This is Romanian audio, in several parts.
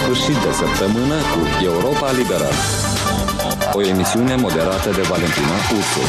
sfârșit de săptămână cu Europa Liberă. O emisiune moderată de Valentina Ursu.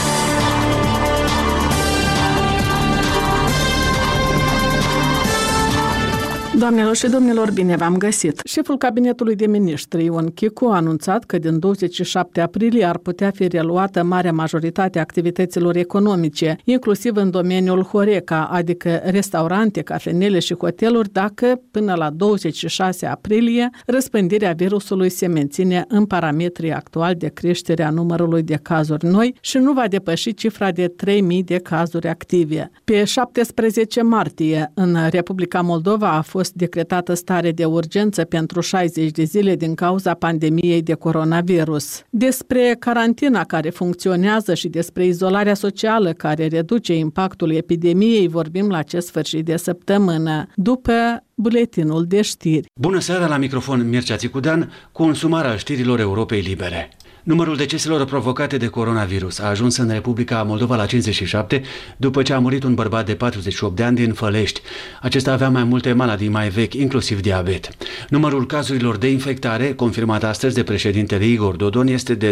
Doamnelor și domnilor, bine v-am găsit! Șeful Cabinetului de Miniștri, Ion Chicu, a anunțat că din 27 aprilie ar putea fi reluată marea majoritate a activităților economice, inclusiv în domeniul Horeca, adică restaurante, cafenele și hoteluri, dacă până la 26 aprilie răspândirea virusului se menține în parametrii actuali de creștere a numărului de cazuri noi și nu va depăși cifra de 3.000 de cazuri active. Pe 17 martie, în Republica Moldova a fost decretată stare de urgență pentru 60 de zile din cauza pandemiei de coronavirus. Despre carantina care funcționează și despre izolarea socială care reduce impactul epidemiei vorbim la acest sfârșit de săptămână, după buletinul de știri. Bună seara, la microfon Mircea Țicudean cu un sumar al știrilor Europei Libere. Numărul deceselor provocate de coronavirus a ajuns în Republica Moldova la 57, după ce a murit un bărbat de 48 de ani din Fălești. Acesta avea mai multe maladii mai vechi, inclusiv diabet. Numărul cazurilor de infectare, confirmat astăzi de președintele Igor Dodon, este de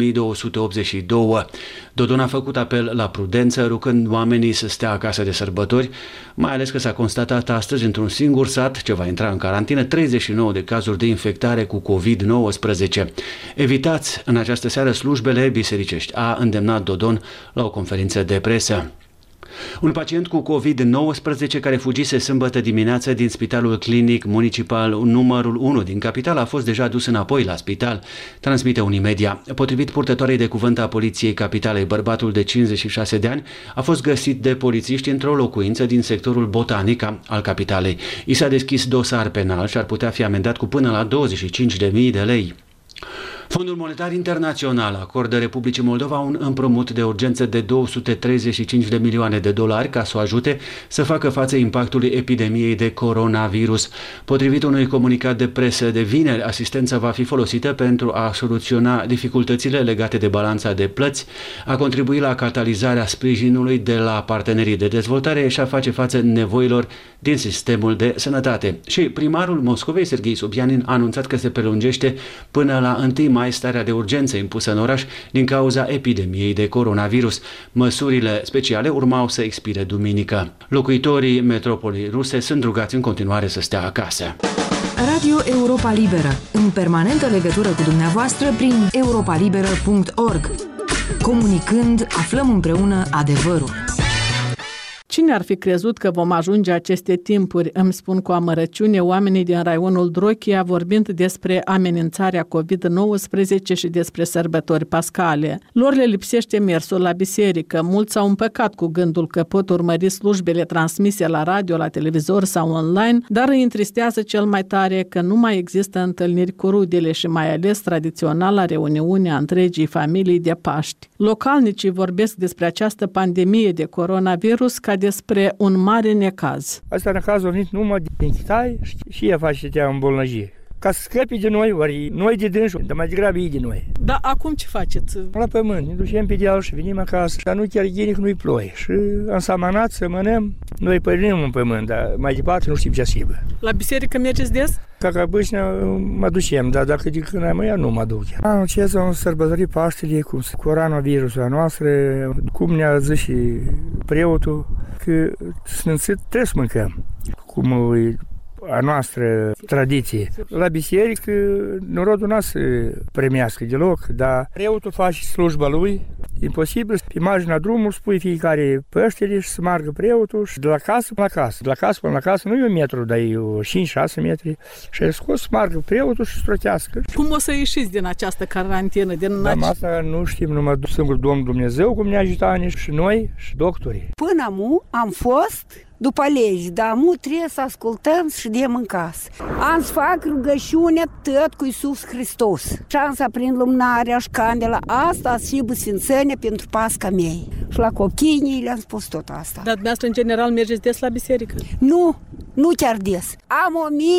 2282. Dodon a făcut apel la prudență, rugând oamenii să stea acasă de sărbători, mai ales că s-a constatat astăzi într-un singur sat, ce va intra în carantină, 39 de cazuri de infectare cu COVID-19. Evitați în această seară slujbele bisericești, a îndemnat Dodon la o conferință de presă. Un pacient cu COVID-19 care fugise sâmbătă dimineață din Spitalul Clinic Municipal numărul 1 din capitală a fost deja dus înapoi la spital, transmite Unimedia. Potrivit purtătoarei de cuvânt a Poliției Capitalei, bărbatul de 56 de ani a fost găsit de polițiști într-o locuință din sectorul Botanica al capitalei. I s-a deschis dosar penal și ar putea fi amendat cu până la 25.000 de lei. Fondul Monetar Internațional acordă Republicii Moldova un împrumut de urgență de 235 de milioane de dolari ca să o ajute să facă față impactului epidemiei de coronavirus. Potrivit unui comunicat de presă de vineri, asistența va fi folosită pentru a soluționa dificultățile legate de balanța de plăți, a contribui la catalizarea sprijinului de la partenerii de dezvoltare și a face față nevoilor din sistemul de sănătate. Și primarul Moscovei, Serghei Sobyanin, a anunțat că se prelungește până la 1 mai starea de urgență impusă în oraș din cauza epidemiei de coronavirus. Măsurile speciale urmau să expire duminică. Locuitorii metropolii ruse sunt rugați în continuare să stea acasă. Radio Europa Liberă, în permanentă legătură cu dumneavoastră prin europalibera.org. Comunicând, aflăm împreună adevărul. Cine ar fi crezut că vom ajunge aceste timpuri, îmi spun cu amărăciune oamenii din raionul Drochia, vorbind despre amenințarea COVID-19 și despre sărbători pascale. Lor le lipsește mersul la biserică, mulți s-au împăcat cu gândul că pot urmări slujbele transmise la radio, la televizor sau online, dar îi întristează cel mai tare că nu mai există întâlniri cu rudele și mai ales tradiționala reuniune a întregii familii de Paști. Localnicii vorbesc despre această pandemie de coronavirus ca despre un mare necaz. Asta necazul a venit numai din Chitai și ea face tea îmbolnăjiri. Ca să scăpi de noi, ori noi de dânsul, dar mai degrabă ei de noi. Dar acum ce faceți? La pământ, ne ducem pe deal și venim acasă. Și nu chiar ghinic nu-i ploi. Și am samanat să mănăm, noi părim în pământ, dar mai departe nu știm ce sibă. La biserică mergeți des? Ca bâșnea mă ducem, dar dacă de când am ea nu mă duc. Anul acesta am sărbătorit Paștele cu coronavirusul a noastră, cum ne-a zis și preotul, că sfințit trebuie să mâncăm. Cum a noastră tradiție. La biserică, norodul n-a să premiască deloc, dar preotul face slujba lui. Imposibil, pe marginea drumului spui fiecare Paștele și să meargă preotul și de la casă până la casă. De la casă până la casă nu e 1 metru, dar e 5-6 metri. Și ai scos să meargă preotul și strotească. Cum o să ieșiți din această carantină? Asta nu știm, numai singur Domnul Dumnezeu cum ne ajută și noi și doctorii. Până amu am fost după legi, dar amu trebuie să ascultăm și de în casă. Am să fac rugăciune tot cu Iisus Hristos. Și am să aprind lumânarea și candela. Asta și sfințenia pentru Pasca mei. Și la copiii le-am spus tot asta. Dar dumneavoastră, în general, mergeți des la biserică? Nu chiar des. Am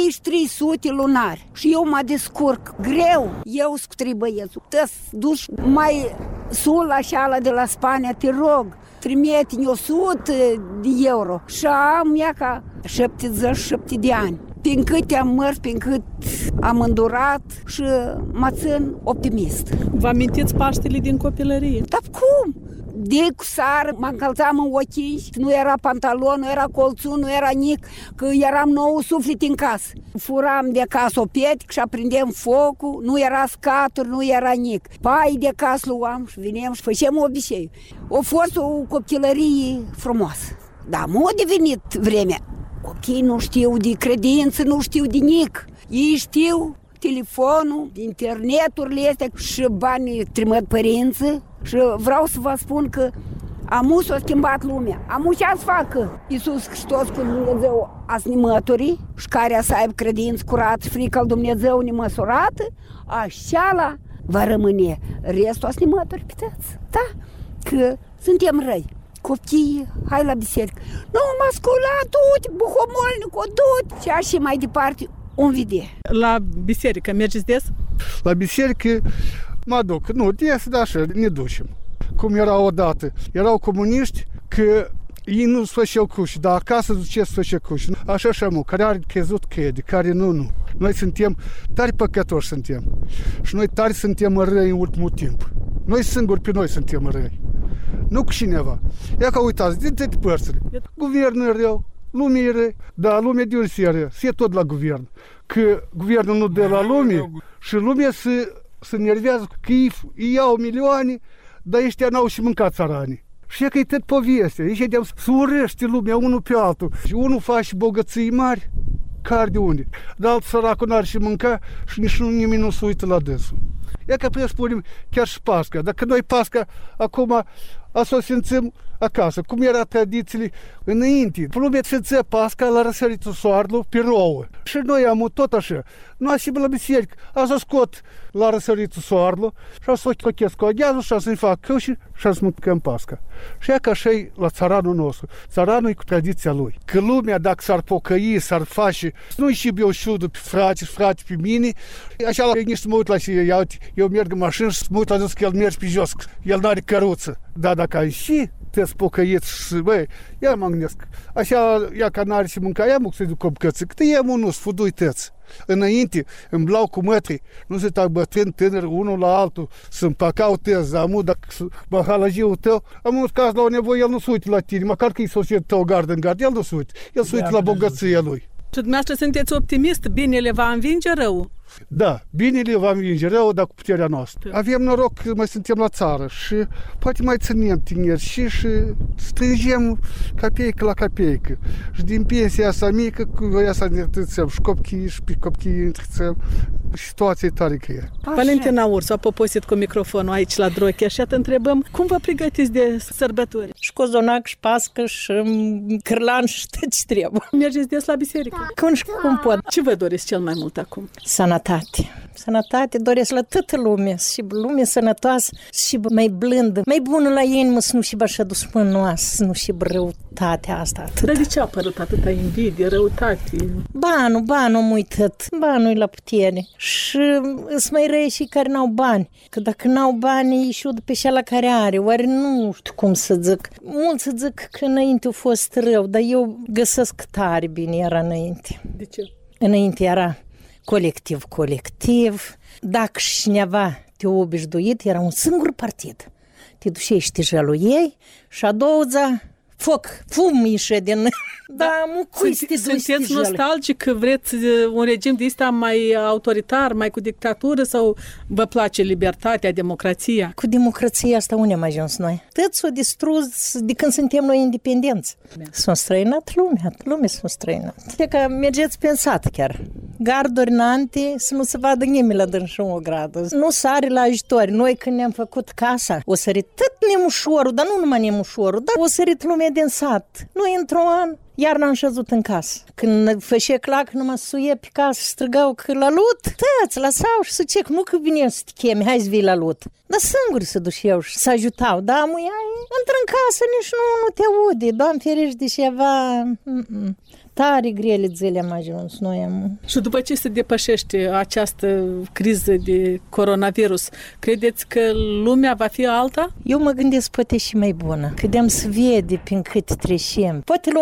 1300 lunari și eu mă descurc greu. Eu scu băiețul. Te duci mai sun la șeala de la Spania, te rog. Trimite-mi 100 de euro. Și am ea ca 77 de ani. prin cât am mers, prin cât am îndurat și mă țin optimist. Vă amintiți Paștele din copilărie? Dar cum? De cu sară, mă încălțam în ochiși, nu era pantalon, nu era colțun, nu era nic, că eram nou suflet în casă. Furam de casă o pietic și aprindem focul, nu era scaturi, nu era nic. Pai de casă luam și veneam și făceam obicei. A fost o copilărie frumoasă. Dar m-a devenit vremea. Copiii nu știu de credință, nu știu de nic. Ei știu telefonul, interneturile astea și banii trimit părinții. Și vreau să vă spun că amu s-a schimbat lumea. Amu ce să facă Iisus Hristos cu Dumnezeu asnimătorii și care să aibă credință curată, frică al Dumnezeu nemăsurată, așa va rămâne restul asnimătorii piteți. Da? Că suntem răi. Copiii, hai la biserică. Nu, mă scula, du-te, buhomolnicu, du-te. Și așa mai departe, un vede. La biserică mergeți des? La biserică mă duc. Nu, des, dar așa, ne ducem. Cum era odată. Erau comuniști că ei nu se făceau cuși, dar acasă zice să face cuși. Așa și amu, care are crezut crede, care nu. Noi suntem tari păcătoși suntem. Și noi tari suntem răi în ultimul timp. Noi singuri pe noi suntem răi. Nu cu cineva. Ia că uitați, din toate părțile. Guvernul e rău, lumea e rău, dar lumea de unde se e rău? Se tot la guvern. Că guvernul nu dă la lume și lumea se nervează că ei iau milioane, dar ăștia n-au și mâncat țăranii. Și e că e tot povestea. Ei se urăște lumea unul pe altul. Și unul face bogății mari, care de unde? Dar altul săracul n-are și mânca și nici nimeni nu se uită la dânsul. E că putem spune chiar și Pasca. Dacă noi Pasca acum o simțim acasă, cum era tradițiile înainte. Lumea sfințea Pasca la răsăritul soarelui pe rouă. Și noi am tot așa. Nu așa la biserică. Așa scot la răsăritul soarelui și așa cochez cu agheazul și să-i fac căuși și să mâncăm Pasca. Și e că așa e la țăranul nostru. Țăranul e cu tradiția lui. Că lumea, dacă s-ar pocăi, s-ar face, nu-i și eu șudă pe frate pe mine, așa la nici să mă uit la și eu merg în mașină și să mă uit la zis că el merge pe jos. El n-are căruță. Dar dacă ai și te-ți pocăiți și, băi, ia mă gândesc, așa, ia că n-are și mânca, ia mă să-i duc o bucăță, câte ia mă nu, sfudui tăți. Înainte, îmblau cu mătrii, nu se tac bătrâni tânări unul la altul, să împacau tăți, amu, dacă mă halajiul tău, amu, în caz la o nevoie, el nu se uită la tine, măcar că e societ tău gard în gard, el nu se uită, el se uită la bogăția lui. Și dumneavoastră sunteți optimist, binele va învinge rău? Da, binele va învinge rău, dar cu puterea noastră. Avem noroc că mai suntem la țară și poate mai ținem tineri și strângem capeică la capeică. Și din pensia asta mică, cu ea să ne întrețăm și copiii și pe copiii întrețăm. Situația e tare că e. Valentina Ursu a poposit cu microfonul aici la Drochea și te întrebăm cum vă pregătiți de sărbători? Și cozonac, și pască, și cârlan, și tot ce trebuie. Mergeți des la biserică? Când și cum pot. Ce vă doriți cel mai mult acum? Sănătate. Sănătate doresc la toată lumea, și lume sănătoasă, și mai blândă, mai bună la inimă, să nu și așa dușmănoasă, să nu și răutatea asta. Dar de ce a apărut atâta invidie, răutate? Banul mui tot, banul e la putere. Și sunt mai răi și care n-au bani. Că dacă n-au bani, ei și-o pe cea la care are. Oare nu știu cum să zic. Mulți zic că înainte a fost rău, dar eu găsesc tare bine era înainte. De ce? Înainte era colectiv. Dacă cineva te-a obișnuit, era un singur partid. Te ducești jăluiei și a doua fum ieșe din... Da, sunteți nostalgic că vreți un regim de ăsta mai autoritar, mai cu dictatură sau vă place libertatea, democrația? Cu democrația asta unde am ajuns noi? Tot s-a distrus de când suntem noi independenți. S-a străinat lumea s-a străinat. E că mergeți pensat chiar. Garduri înainte să nu se vadă nimeni la dânsul o gradă. Nu sare la ajutori. Noi când ne-am făcut casa, o sărit tot nemușorul, dar nu numai nemușorul, dar o sărit lumea din sat. Noi într-un an iar n-am șezut în casă. Când făcea clac, numai suie pe casă și strigau că la lut, tăți, lăsau și zice că nu că vine să te chemi, hai să vii la lut. Dar singuri se duceau și se ajutau. Da, muiai, intră în casă, nici nu te aude. Doamne ferești de ceva... Tare grele zile am ajuns noi am. Și după ce se depășește această criză de coronavirus, credeți că lumea va fi alta? Eu mă gândesc poate și mai bună. Cădeam să vede prin cât trecem. Poate lumea și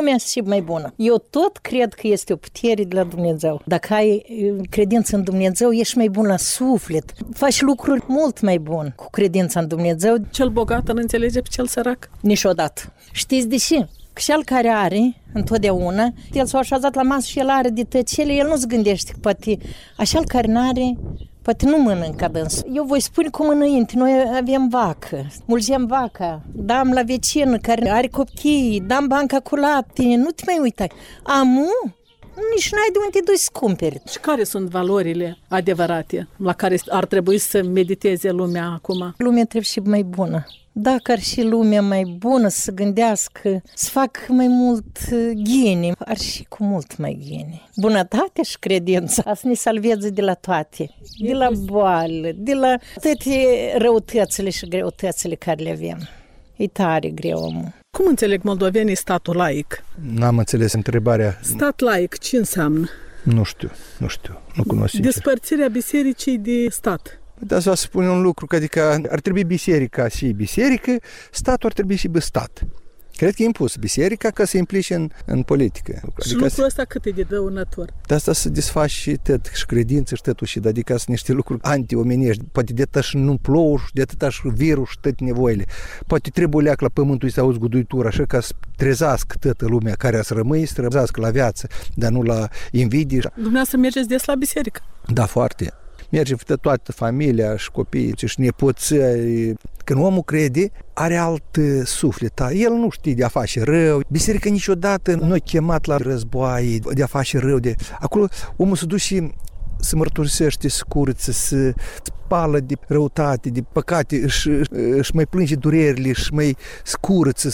mai bună. Eu tot cred că este o putere de la Dumnezeu. Dacă ai credință în Dumnezeu, ești mai bun la suflet. Faci lucruri mult mai bune cu credința în Dumnezeu. Cel bogat îl înțelege pe cel sărac? Niciodată. Știți de ce? Că cel care are, întotdeauna, el s-a așezat la masă și el are de tăcere, el nu se gândește că poate, așa care n-are, poate nu mănâncă dânsul. Eu voi spune cum înainte, noi avem vacă, mulgem vaca, dam la vecină care are copii, dam banca cu lapte, nu te mai uita. Amu? Nici n-ai de unde duci să cumperi. Și care sunt valorile adevărate la care ar trebui să mediteze lumea acum? Lumea trebuie și mai bună. Dacă ar și lumea mai bună să gândească, să facă mai mult ghini, ar și cu mult mai ghini. Bunătatea și credința să ne salveze de la toate, de la boală, de la toate răutățile și greutățile care le avem. E tare greu, omul. Cum înțeleg moldovenii statul laic? N-am înțeles întrebarea. Stat laic, ce înseamnă? Nu știu, nu cunosc sincer. Despărțirea bisericii de stat. Dar să spun un lucru, că adică ar trebui biserica și biserică, statul ar trebui și stat. Cred că e impus biserica ca să implice în politică. Și adică lucrul ăsta cât e de dăunător? De asta să desfaci și tot, și credință și totul, și adică sunt niște lucruri anti-omenești. Poate de atâta și nu plouă, de atâta și virus și toate nevoile. Poate trebuie leac la pământul să auzi guduitura, așa ca să trezească toată lumea care să rămâi, să trezească la viață, dar nu la invidii. Dumneavoastră mergeți des la biserică? Da, foarte. Merge toată familia și copiii și nepoții. Când omul crede, are alt suflet. El nu știe de a face rău. Biserica niciodată nu a chemat la războaie, de a face rău. Acolo omul se duce și se mărturisește, se curăță, se spală de răutate, de păcate, își mai plânge durerile, își mai scurăță.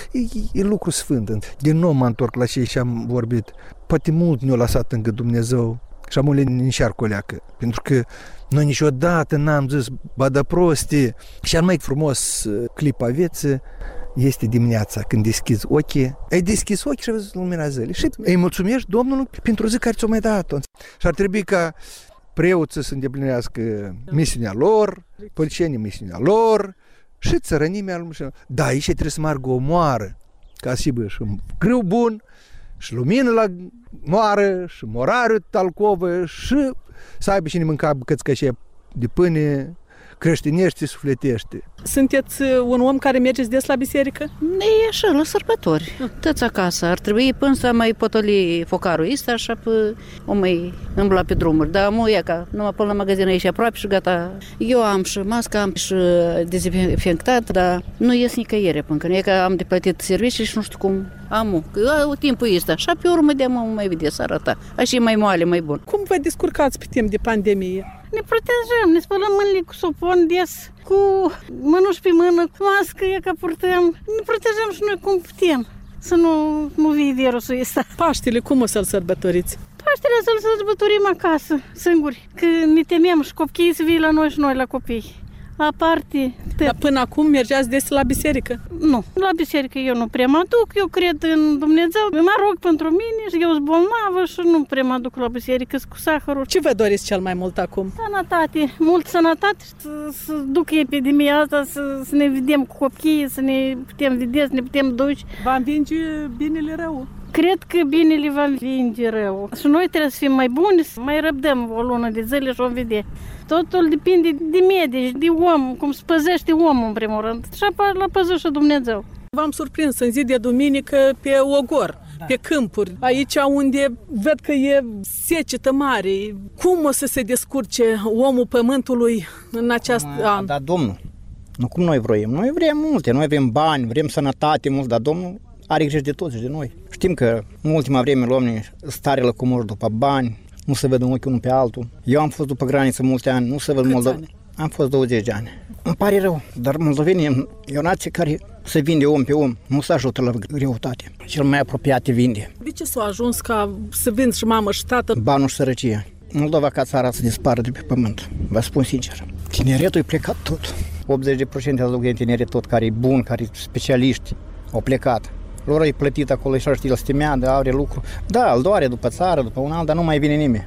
E lucru sfânt. Din nou mă întorc la ce am vorbit. Poate mult ne-a lăsat încă Dumnezeu și am le înșearcă o leacă. Pentru că noi niciodată n-am zis badă prostii. Și al mai frumos clipa vieții este dimineața când deschizi ochii. Ai deschis ochii și ai văzut lumina zilei. Și îi mulțumești Domnului pentru zi care ți-o mai dat-o. Și ar trebui ca preoții să îndeplinească misiunea lor, polițienii misiunea lor și țărănimea lui. Da, aici trebuie să meargă o moară ca să aibă și un grâu bun, și lumină la moară, și morariu talcovă, și să aibă și ne mânca bucăți de pâine creștinești, sufletești. Sunteți un om care mergeți des la biserică? E așa, la sărbători. Tăți acasă. Ar trebui până să mai potoli focarul ăsta, așa o mai îmbla pe drumuri. Dar mă ia ca numai până la magazin aici aproape și gata. Eu am și mască, am și dezinfectat, dar nu ies nicăieri până că că am de plătit servicii și nu știu cum am. Că timpul ăsta. Și pe urmă de mă mai vede să arăta. Așa e mai moale, mai bun. Cum vă descurcați pe timp de pandemie? Ne protejăm, ne spălăm mâinile cu sopon des, cu mânuși pe mână, cu mască, e că purtăm. Ne protejăm și noi cum putem, să nu vie virusul ăsta. Paștele, cum o să-l sărbătoriți? Paștele să-l sărbătorim acasă, singuri, că ne temem și copiii să vie la noi și noi la copii. Aparte. Dar până acum mergeați des la biserică? Nu, la biserică eu nu prea mă duc, eu cred în Dumnezeu, mă rog pentru mine și eu sunt bolnavă și nu prea mă duc la biserică cu sahărul. Ce vă doriți cel mai mult acum? Sănătate, mult sănătate, să ducă epidemia asta, să ne vedem cu copiii, să ne putem vedea, să ne putem duce. Va învinge binele rău? Cred că binele va învinge rău. Și noi trebuie să fim mai buni, să mai răbdăm o lună de zile și o vedea. Totul depinde de medici, de om, cum se păzește omul în primul rând. Și apoi l-a păzut și Dumnezeu. V-am surprins în zi de duminică pe Ogor, pe câmpuri, aici unde văd că e secetă mare. Cum o să se descurce omul pământului în acest an? Dar Domnul, nu cum noi vrem. Noi vrem multe, noi vrem bani, vrem sănătate mult, dar Domnul are grijă de toți și de noi. Știm că în ultima vreme oamenii stare la comori după bani, nu se văd în ochi unul pe altul. Eu am fost după graniță mulți ani, nu se văd Moldova. Am fost 20 de ani. Îmi pare rău, dar moldovenii e o nație care se vinde om pe om, nu se ajută la greutate. Cel mai apropiat te vinde. De ce s-a ajuns ca să vind și mamă și tată? Banul și sărăcia. Moldova ca țara să dispară de pe pământ. Vă spun sincer. Tineretul e plecat tot. 80% aduc din tineret tot care e bun, care e specialiști, au plecat. Lor e plătit acolo și știi, îl stimează, are lucru. Da, îl doare după țară, după un an, dar nu mai vine nimeni.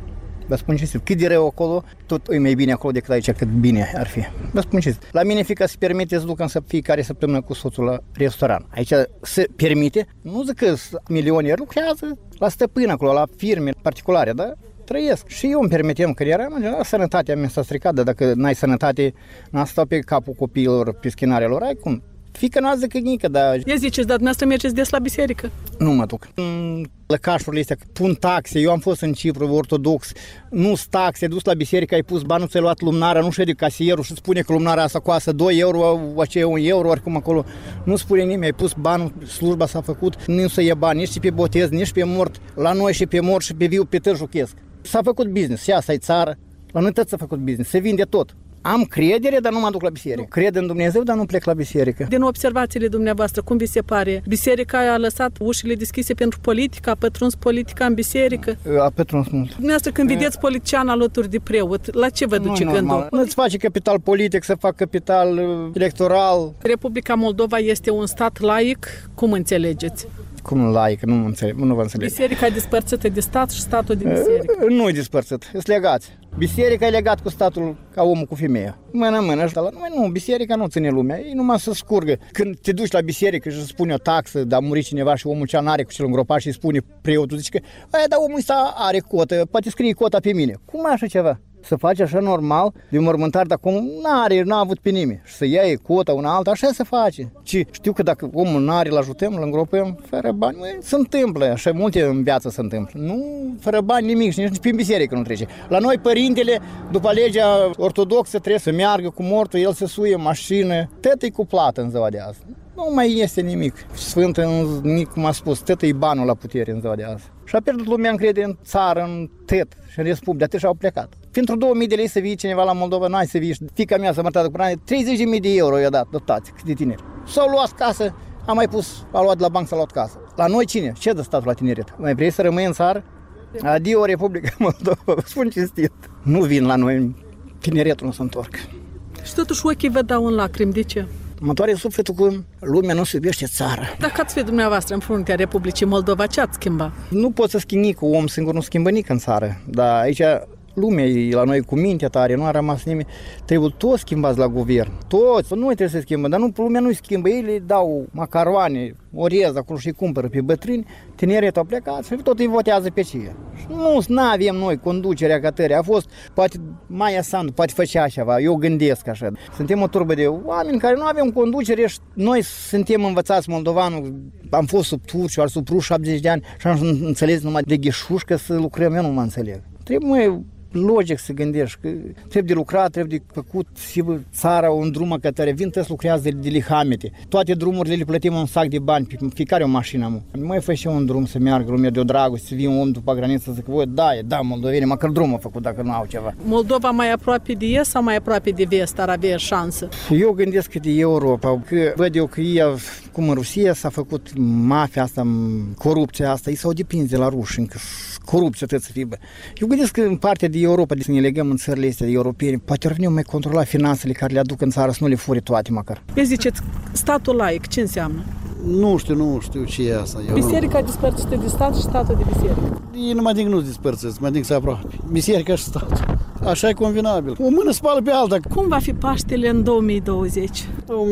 Vă spun cinstit, cât de rău acolo, tot e mai bine acolo decât aici, cât bine ar fi. Vă spun cinstit. La mine fiica se permite să ducă în fiecare săptămână cu soțul la restaurant. Aici se permite, nu zic că milionieri lucrează la stăpân acolo, la firme particulare, da? Trăiesc. Și eu îmi permitem că eram, sănătatea mea s-a stricat, dar dacă n-ai sănătate, n-a stat pe capul copiilor, pe schinarelor, ai cum? Fică nu zic nică, dar... Ia ziceți, dar dumneavoastră mergeți des la biserică? Nu mă duc. Lăcașurile astea pun taxe, eu am fost în Cipru ortodox, nu-s taxe, dus la biserică, ai pus bani, nu ți-ai luat lumnarea, nu șede casierul și spune că lumnarea asta coastă 2 euro, aceea 1 euro, oricum acolo. Nu spune nimeni, ai pus bani, slujba s-a făcut, nu se ia bani, nici pe botez, nici pe mort, la noi și pe mort și pe viu, pe târjuchesc. S-a făcut business, și asta e țară, la noi tot s-a făcut business, se vinde tot. Am credere, dar nu mă duc la biserică. Cred în Dumnezeu, dar nu plec la biserică. Din observațiile dumneavoastră, cum vi se pare? Biserica a lăsat ușile deschise pentru politică, a pătruns politica în biserică? A pătruns mult. Dumneavoastră, când vedeți politician alături de preot, la ce vă duce gândul? Nu-ți face capital politic, să fac capital electoral. Republica Moldova este un stat laic, cum înțelegeți? Cum laic, nu vă înțeleg. Biserica e despărțită de stat și statul de biserică? Nu e despărțit, sunt legați. Biserica e legat cu statul ca omul cu femeia. Mână-mână, ăsta la noi nu, biserica nu ține lumea, ei numai să scurgă. Când te duci la biserică și spune o taxă, dar a murit cineva și omul cea n-are cu cel îngropat și îi spune preotul, zice că dar omul ăsta are cotă, poate scrie cota pe mine. Cum e așa ceva? Să faci așa normal, de mormântare, dar cum n-a avut pe nimeni. Și să iei cota una alta, așa se face. Și știu că dacă omul n-are, îl ajutăm, îl îngropăm, fără bani, se întâmplă, așa multe în viață se întâmplă. Nu, fără bani nimic și nici pe biserică nu trece. La noi părintele, după legea ortodoxă, trebuie să meargă cu mortul, el să suie mașină, tot e cu plată în ziua de azi. Nu mai este nimic. Sfântă, cum a spus, tot e banul la putere în ziua de azi. Și a pierdut lumea încredere în țară, în tet și în Republică, de atât și-au plecat. Pentru 2000 de lei să vii cineva la Moldova, n-ai să vii. Fiica mea s-a mărtat cu 30.000 de euro i-a dat, dotați, cât de tineri. S-au luat casă, a mai pus, a luat de la bancă, s-a luat casă. La noi cine? Ce dă statul la tineret? Mai vrei să rămâi în țară? Adio, Republica Moldova, spun cinstit. Nu vin la noi, tineretul nu se întorc. Și totuși ochii vă dau în lacrimi, de ce? Mă doare sufletul că lumea nu se iubește țara. Dacă ați fi dumneavoastră în fruntea Republicii Moldova, ce ați schimba? Nu poți să schimbi cu om singur, nu schimbă nici în țară. Dar aici lumea e la noi cu mintea tare, nu a rămas nimeni. Trebuie toți schimbați la guvern. Toți. Noi trebuie să schimbăm, dar lumea nu-i schimbă. Ei le dau macaroane, orez acolo și cumpără pe bătrâni. Tineretul a plecat și tot îi votează pe cei. Nu avem noi conducerea ca tăre. A fost, poate Maia Sandu, poate făcea ceva. Eu gândesc așa. Suntem o turbă de oameni care nu avem conducere și noi suntem învățați moldovanul. Am fost sub turci, sub ruși 70 de ani și am înțeles numai de gheșușcă să lucrăm. Eu nu mă înțeleg. Trebuie logic să gândești că trebuie de lucrat, trebuie de făcut și țara un drum către vin, toți lucrează de lihamete. Toate drumurile le plătim un sac de bani, fiecare o mașină. Nu mai fă și un drum să meargă lumea de o dragoste, să vii un om după graniță să zică, voi, da, moldoveni, măcar drumul a făcut dacă nu au ceva. Moldova mai aproape de est sau mai aproape de vest ar avea șansă? Eu gândesc că de Europa, că văd eu că ei, cum în Rusia s-a făcut mafia asta, corupția asta, ei s-au depins de la ruși încă. Corupție trebuie să fie. Eu gândesc că în partea de Europa, de să ne legăm în țările astea de europene, poate ar mai controla finanțele care le aduc în țară, să nu le fure toate măcar. Ziceți, statul laic, ce înseamnă? Nu știu ce e asta. Biserica despărțită de stat și statul de biserică. Ei nu mă adică nu despărțiți, mă adică să aproape. Biserica și statul. Așa e convenabil. O mână spală pe alta. Cum va fi Paștele în 2020?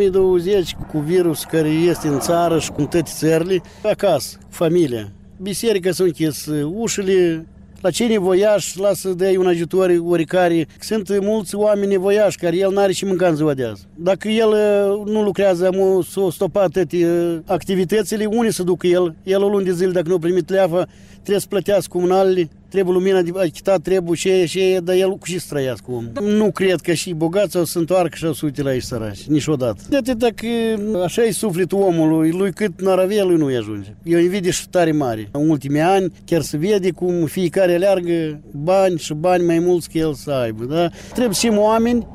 2020 cu virus care este în țară și cu toate țările, acasă, cu familia. Biserica s-a închis ușile, la cei nevoiași lasă de un ajutor oricare. Sunt mulți oameni nevoiași care el n-are și mânca în ziua de azi. Dacă el nu lucrează, s-au stopat toate activitățile, unde să ducă el? El o lună de zile, dacă nu a primit leafă, trebuie să plătească comunalele, trebuie lumina de achitat, trebuie și dar el cu ce să trăiască om. Nu cred că și bogați o să întoarcă și o să uite la ei săraci, niciodată. De atât dacă așa e sufletul omului, lui cât n-ar avea, lui nu-i ajunge. E o invidie și tare mare. În ultimii ani chiar se vede cum fiecare aleargă bani și bani mai mulți că el să aibă. Da? Trebuie și oameni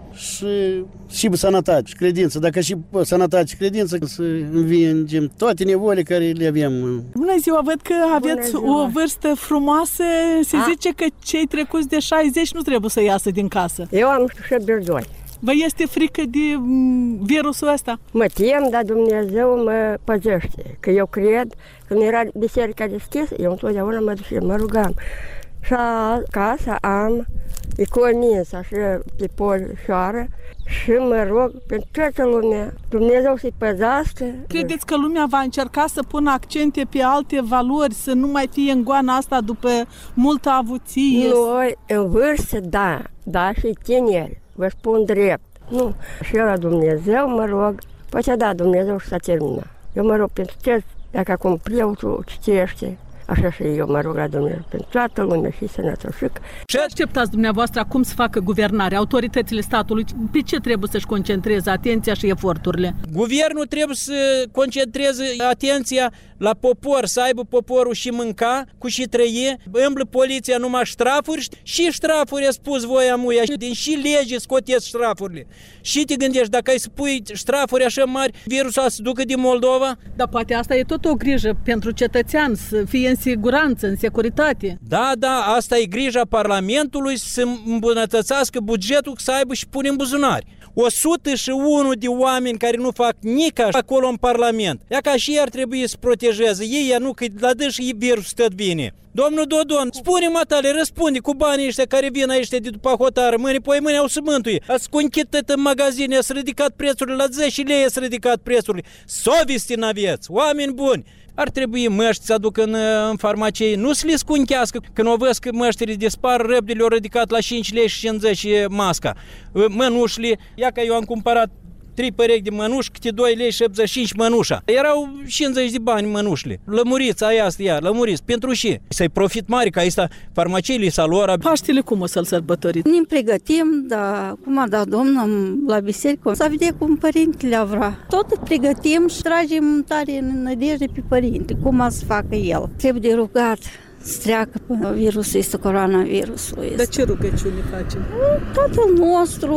și sănătate și credință. Dacă și sănătate și credință, să învingem toate nevoile care le avem. Bună ziua, văd că aveți o vârstă frumoasă. Se zice că cei trecuți de 60 nu trebuie să iasă din casă. Eu am 72. Vă este frică de virusul ăsta? Mă tem, dar Dumnezeu mă păzește. Că eu cred, când era biserica deschisă, eu întotdeauna mă duceam, mă rugam. Și acasă am iconisa și pe polișoară și mă rog pentru toată lumea, Dumnezeu să-i păzească. Credeți că lumea va încerca să pună accente pe alte valori, să nu mai fie în goana asta după multă avuție? Noi, în vârstă, da, și tineri, vă spun drept. Nu, și eu la Dumnezeu mă rog, poate da, Dumnezeu și s-a terminat. Eu mă rog pentru toți, dacă acum preotul citește, așa și eu mă rog la Dumnezeu pentru toată lumea și sănătoșică. Ce așteptați dumneavoastră acum să facă guvernarea, autoritățile statului? Pe ce trebuie să-și concentreze atenția și eforturile? Guvernul trebuie să concentreze atenția la popor, să aibă poporul și mânca, cu și trăie, îmblă poliția numai ștrafuri și ștrafuri a spus voia muia, din și lege scoteți ștrafurile. Și te gândești, dacă ai să pui ștrafuri așa mari, virusul să ducă din Moldova? Dar poate asta e tot o grijă pentru cetățean, să fie în siguranță, în securitate. Da, asta e grija Parlamentului, să îmbunătățească bugetul, să aibă și pune în buzunari. 101 de oameni care nu fac nici acolo în Parlament. Ia ca și ei ar trebui să protejeze. Ei, nu, că la dâși virusul tot vine. Domnul Dodon, spune matale, răspunde cu banii ăștia care vin aici de după hotară, mâine au să mântuie. Ați conchitat în magazine, ați ridicat prețurile, la 10 lei ați ridicat prețurile. Sovesti n-aveți, oameni buni. Ar trebui măști să aducă în farmacie, nu să le scunchească. Când o văd că măștile dispar, răbdele le-au ridicat la 5 lei și 50 masca. Mănușile, ia că eu am cumpărat 3 perechi de mănuși, câte 2 lei 75 mănușa. Erau 50 de bani mănușile. Lămuriți, aia asta ea, lămuriți. Pentru și să-i profit mari, ca asta farmaciile sa lor. Paștele cum o să-l sărbătoriți? Ne pregătim, dar cum a dat Domnul la biserică, să vedem cum părintele a vrea. Tot pregătim și tragem tare în nădejde pe părinte, cum a să facă el. Trebuie de rugat să treacă virusul ăsta, coronavirusul ăsta. Dar ce rugăciuni facem? Tatăl nostru,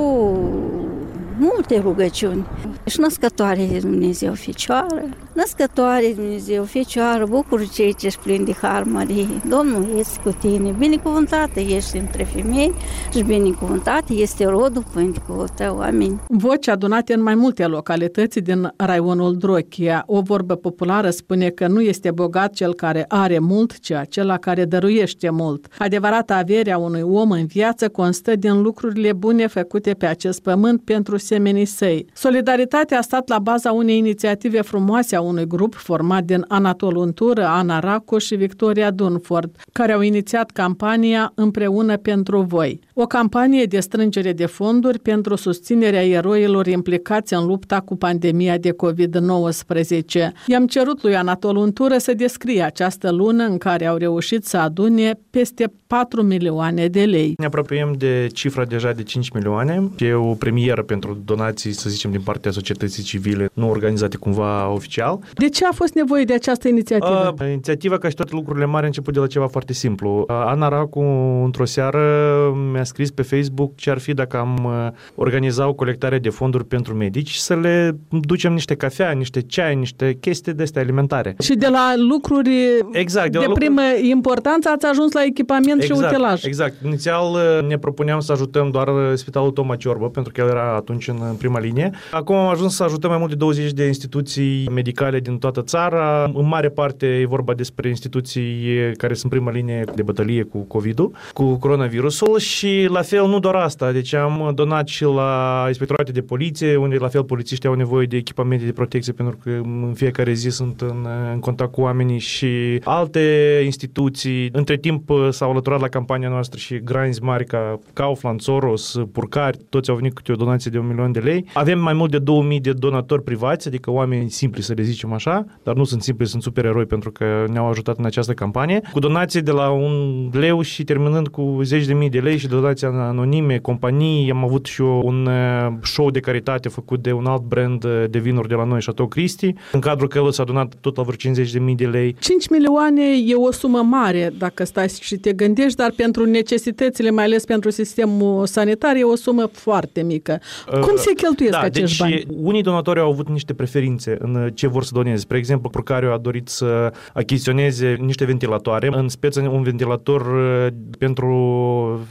multe rugăciuni. Și născătoare de Dumnezeu Fecioară, născătoare de Dumnezeu Fecioară, bucură cei ce-și plin de har, Marie. Domnul este cu tine, binecuvântată ești între femei și binecuvântat este rodul pânticul tău. Amin. Voci adunate în mai multe localități din raionul Drochia. O vorbă populară spune că nu este bogat cel care are mult, ci acela care dăruiește mult. Adevărata averea unui om în viață constă din lucrurile bune făcute pe acest pământ pentru semenii săi. Solidaritatea a stat la baza unei inițiative frumoase a unui grup format din Anatol Untură, Ana Racu și Victoria Dunford, care au inițiat campania Împreună pentru voi. O campanie de strângere de fonduri pentru susținerea eroilor implicați în lupta cu pandemia de COVID-19. I-am cerut lui Anatol Untură să descrie această lună în care au reușit să adune peste 4 milioane de lei. Ne apropiem de cifra deja de 5 milioane. E o premieră pentru donații, să zicem, din partea societății civile, nu organizate cumva oficial. De ce a fost nevoie de această inițiativă? Inițiativa, ca și toate lucrurile mari, a început de la ceva foarte simplu. Ana Racu, într-o seară, mi-a scris pe Facebook ce ar fi dacă am organiza o colectare de fonduri pentru medici, să le ducem niște cafea, niște ceai, niște chestii de astea alimentare. Și de la lucruri de primă importanță ați ajuns la echipament și utilaj. Exact. Inițial ne propuneam să ajutăm doar Spitalul Toma Ciorbă, pentru că el era atunci în prima linie. Acum am ajuns să ajutăm mai mult de 20 de instituții medicale din toată țara. În mare parte e vorba despre instituții care sunt în prima linie de bătălie cu COVID-ul, cu coronavirusul și la fel nu doar asta. Deci am donat și la inspectorate de poliție, unde la fel polițiștii au nevoie de echipamente de protecție pentru că în fiecare zi sunt în contact cu oamenii și alte instituții. Între timp s-au alăturat la campania noastră și granzi mari ca Kaufland, Soros, Purcari, toți au venit cu o donație de 1 milion de lei. Avem mai mult de 2000 de donatori privați, adică oameni simpli, să le zicem așa, dar nu sunt simpli, sunt supereroi pentru că ne-au ajutat în această campanie. Cu donații de la 1 leu și terminând cu 10.000 de lei și donații anonime, companii. Am avut și un show de caritate făcut de un alt brand de vinuri de la noi, Chateau Christie, în cadrul căruia s-a donat tot la vreo 50.000 de lei. 5 milioane e o sumă mare dacă stai și te gândești, dar pentru necesitățile, mai ales pentru sistemul sanitar, e o sumă foarte mică. Cum se cheltuiesc acești bani? Unii donatori au avut niște preferințe în ce vor să doneze. Spre exemplu, Purcariu a dorit să achiziționeze niște ventilatoare, în speță un ventilator pentru femei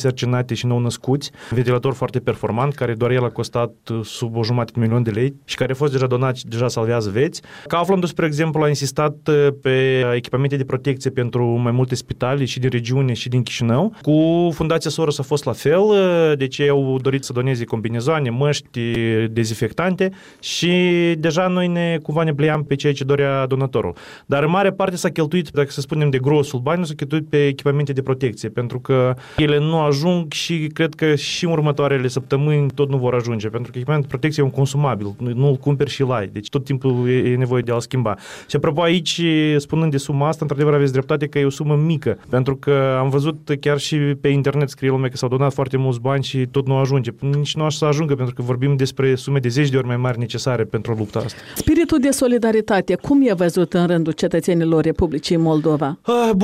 însărcinate și nou-născuți, ventilator foarte performant, care doar el a costat sub 1,5 milion de lei și care a fost deja donat și deja salvează vieți. Kaufland, spre exemplu, a insistat pe echipamente de protecție pentru mai multe spitale și din regiune și din Chișinău. Cu Fundația Soros a fost la fel, deci ei au dorit să doneze combinezoane, măști, dezinfectante și deja noi ne pliam pe ceea ce dorea donatorul. Dar în mare parte s-a cheltuit, dacă să spunem de grosul bani, s-a cheltuit pe echipamente de protecție, pentru că ele nu ajung și cred că și în următoarele săptămâni tot nu vor ajunge, pentru că echipamentul de protecție e un consumabil, nu îl cumperi și îl ai, deci tot timpul e nevoie de a-l schimba. Și apropo aici, spunând de suma asta, într-adevăr aveți dreptate că e o sumă mică, pentru că am văzut chiar și pe internet scrie lumea că s-au donat foarte mulți bani și tot nu ajunge. Nici nu așa să ajungă, pentru că vorbim despre sume de 10 de ori mai mari necesare pentru lupta asta. Spiritul de solidaritate, cum e văzut în rândul cetățenilor Republicii Moldova?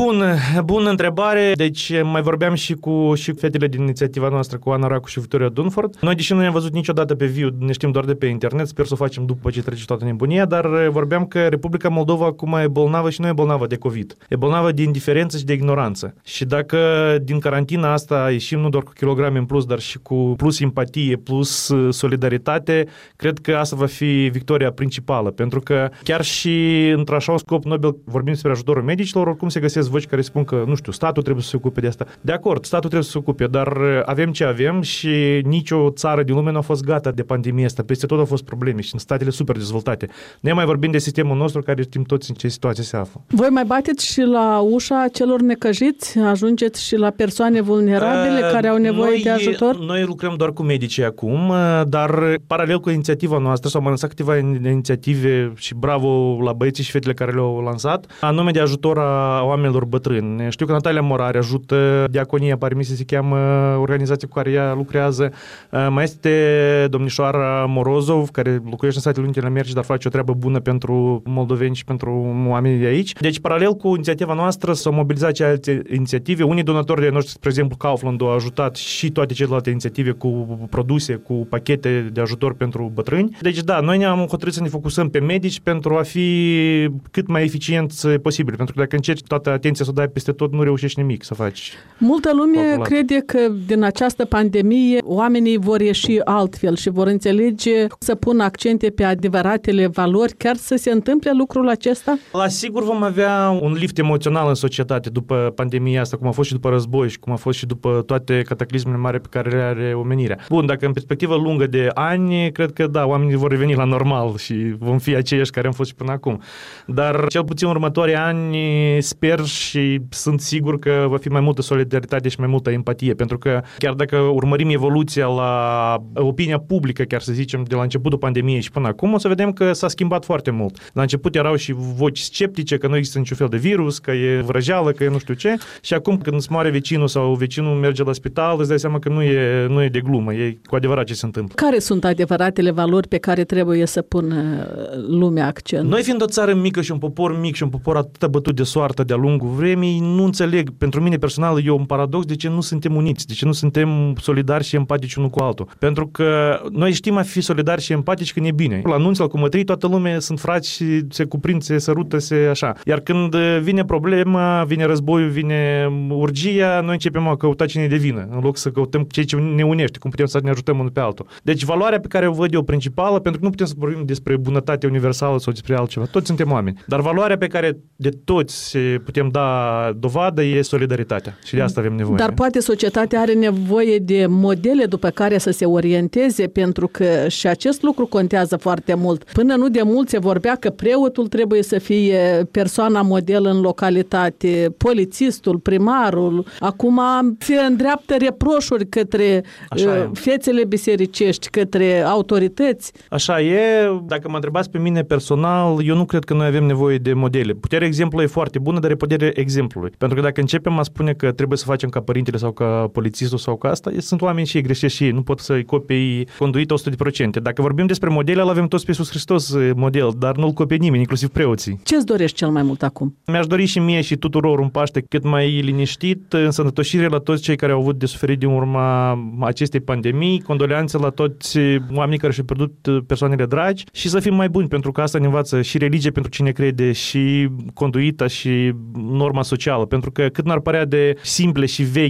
Bună întrebare. Deci mai vorbeam și cu fetele din inițiativa noastră, cu Ana Racu și Victoria Dunford. Noi, deși nu ne-am văzut niciodată pe viu, ne știm doar de pe internet, sper să o facem după ce trece toată nebunia, dar vorbeam că Republica Moldova acum e bolnavă și nu e bolnavă de COVID. E bolnavă de indiferență și de ignoranță. Și dacă din carantina asta ieșim nu doar cu kilograme în plus, dar și cu plus empatie, plus solidaritate, cred că asta va fi victoria principală, pentru că chiar și într-așa un scop nobil, vorbim despre ajutorul medicilor, oricum se găsesc voci care spun că, nu știu, statul trebuie să se ocupe de asta. De acord, statul trebuie să se ocupe, dar avem ce avem și nicio țară din lume nu a fost gata de pandemia asta. Peste tot au fost probleme și în statele super dezvoltate. Ne mai vorbim de sistemul nostru care știm toți în ce situație se află. Voi mai bateți și la ușa celor necăjiți? Ajungeți și la persoane vulnerabile care au nevoie de ajutor? Noi lucrăm doar cu medicii acum, dar paralel cu inițiativa noastră s-au mai lansat câteva inițiative și bravo la băieții și fetele care le-au lansat, anume de ajutor a oamenilor bătrâni. Știu că Natalia Morare ajută, Diaconia, pare mi se cheamă organizația cu care ea lucrează. Mai este domnișoara Morozov, care locuiește în Statele Unite ale Americii, dar face o treabă bună pentru moldoveni și pentru oamenii de aici. Deci, paralel cu inițiativa noastră, s-au mobilizat și alte inițiative. Unii donatori de noștri, spre exemplu, Kaufland, au ajutat și toate celelalte inițiative cu produse, cu pachete de ajutor pentru bătrâni. Deci, da, noi ne-am hotărât să ne focusăm pe medici pentru a fi cât mai eficienți posibil, pentru că dacă încerci toată atenția să o dai peste tot, nu reușești nimic să faci. Multă lume crede că din această pandemie oamenii vor ieși altfel și vor înțelege să pună accente pe adevăratele valori, chiar să se întâmple lucrul acesta? La sigur vom avea un lift emoțional în societate după pandemia asta, cum a fost și după război și cum a fost și după toate cataclismele mari pe care le are omenirea. Bun, dacă în perspectivă lungă de ani, cred că da, oamenii vor reveni la normal și vom fi aceiași care am fost și până acum. Dar cel puțin următorii ani sper și sunt sigur că va fi mai multă solidaritate și mai multă empatie, pentru că chiar dacă urmărim evoluția la opinia publică, chiar să zicem, de la începutul pandemiei și până acum, o să vedem că s-a schimbat foarte mult. La început erau și voci sceptice că nu există niciun fel de virus, că e vrăjeală, că e nu știu ce, și acum când îți moare vecinul sau vecinul merge la spital, îți dai seama că nu e de glumă, e cu adevărat ce se întâmplă. Care sunt adevăratele valori pe care trebuie să pună lumea accent? Noi fiind o țară mică și un popor mic și un popor atât bătut de soartă de-a lungul vremii, nu înțeleg, pentru mine personal e un paradox de ce nu suntem uniți, de ce nu suntem solidari și empatici unul cu altul. Pentru că noi știm a fi solidari și empatici când e bine. La anunț, la cumătrii, toată lumea sunt frați și se cuprind, se sărută, se așa. Iar când vine problema, vine războiul, vine urgia, noi începem a căuta cine e de vină, în loc să căutăm ceea ce ne unește, cum putem să ne ajutăm unul pe altul. Deci valoarea pe care o văd eu principală, pentru că nu putem să vorbim despre bunătate universală sau despre altceva, toți suntem oameni. Dar valoarea pe care de toți putem da dovadă e solidaritatea și de asta avem nevoie. Dar poate societatea are nevoie de modele după care să se orienteze, pentru că și acest lucru contează foarte mult. Până nu de mult se vorbea că preotul trebuie să fie persoana model în localitate, polițistul, primarul. Acum se îndreaptă reproșuri către fețele bisericești, către autorități. Așa e. Dacă mă întrebați pe mine personal, eu nu cred că noi avem nevoie de modele. Puterea exemplului e foarte bună, dar e puterea exemplului. Pentru că dacă începem a spune că trebuie să facem ca părintele sau ca polițistul sau ca asta, sunt oameni și ei greșesc și ei, nu pot să-i copii conduită 100%. Dacă vorbim despre modele, îl avem toți pe Iisus Hristos model, dar nu-l copie nimeni, inclusiv preoții. Ce-ți dorești cel mai mult acum? Mi-aș dori și mie și tuturor un Paște cât mai liniștit, însănătoșire la toți cei care au avut de suferit din urma acestei pandemii, condoleanțe la toți oamenii care și-au pierdut persoanele dragi și să fim mai buni, pentru că asta ne învață și religie pentru cine crede și conduita și norma socială, pentru că cât n-ar părea de simple și vechi și cumva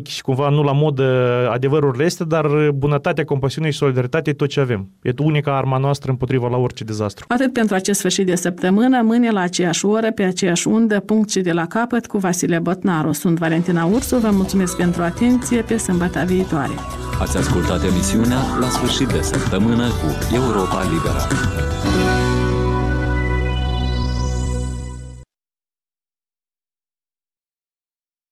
cumva nu la modă adevărurile este, dar bunătatea, compasiunea și solidaritate e tot ce avem. E unica arma noastră împotriva la orice dezastru. Atât pentru acest sfârșit de săptămână, mâine la aceeași oră, pe aceeași undă, punct și de la capăt, cu Vasile Botnaru. Sunt Valentina Ursu, vă mulțumesc pentru atenție, pe sâmbătă viitoare. Ați ascultat emisiunea La sfârșit de săptămână cu Europa Liberă.